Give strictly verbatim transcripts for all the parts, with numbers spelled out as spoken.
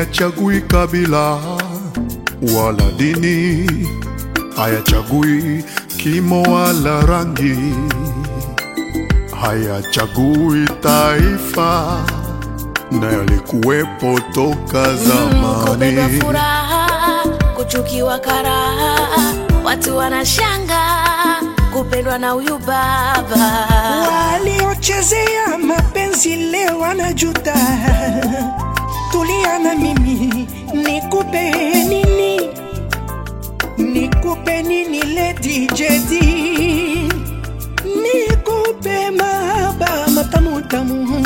hayachagui kabila wala dini, hayachagui kimo wala rangi, hayachagui taifa, na yalikuwepo toka zamani. Kupendwa furaha, kuchukiwa karaha, watu wanashanga kupendwa na huyu baba. Waliochezea mapenzi leo wanajuta. Tulia na mimi, nikupe nini? Nikupe nini Lady Jedi? Nikupe mahaba matamu tamu,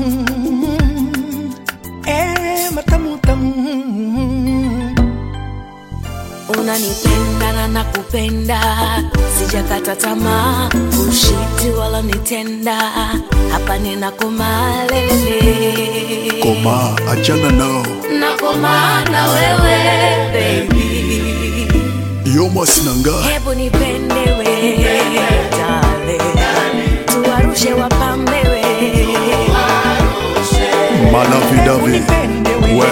eh matamu tamu. Unanipenda na nakupenda, sijakata tamaa, ushiti wala nitenda, hapa nina kumalele. Koma, achana nao, nakoma na wewe baby. Yoma sinanga, hebu nipende we dale, tuwarushe wapambe we Malavi Davi, we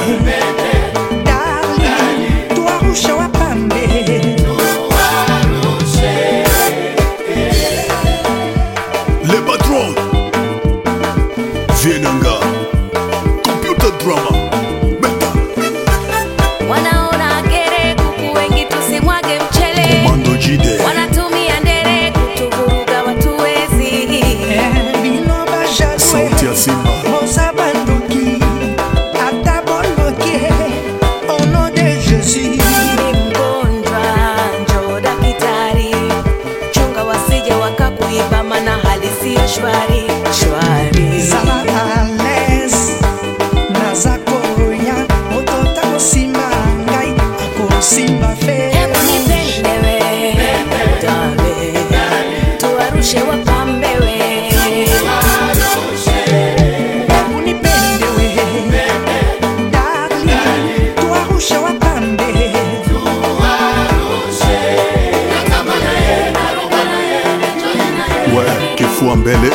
le patron Vienanga, computer drama beta. Wanaona gere kuku wengi tusimwage mchele, Komando Jide wanatumia ndere kutuvuruga watu wezi. sauti ya Simba Mosabanduki ataboloke au nom de Jésus. Mana hali siyo shwari, shwari. Zala ales, nazako ya, motota kusimba ngai, ako simba fe. Hebu nipende we, dale, tuwarushe wapambe we. Hebu nipende we, dale, tuwarushe wapambe. we kifua mbele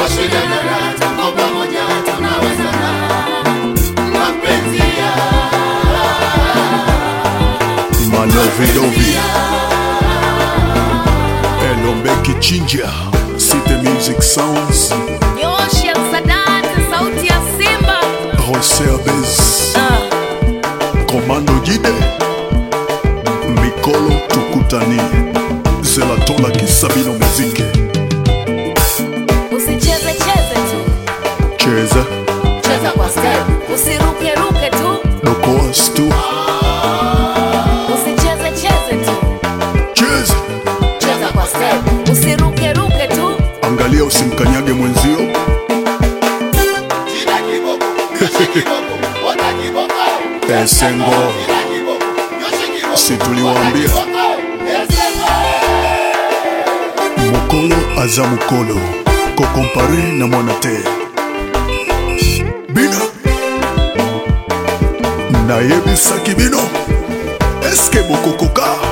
Manovi Dovi Elombe Kichinja City Music Sounds Yoshi ya Sadati, sauti ya Simba Jose Abez uh. Komando Jide Mikolo Tukutani Zelatola Kisabino Muziki. Usicheze cheze tu, Cheza cheza kwa step, usiruke ruke tu, Dokoas tu usicheze cheze tu, Cheza cheza kwa step, usiruke ruke tu. Angalia usimkanyage mwenzio. Esengo si tuliwaambia mukolo aza mukolo kokompare na mwana te bino nayebisaki bino eske bokokoka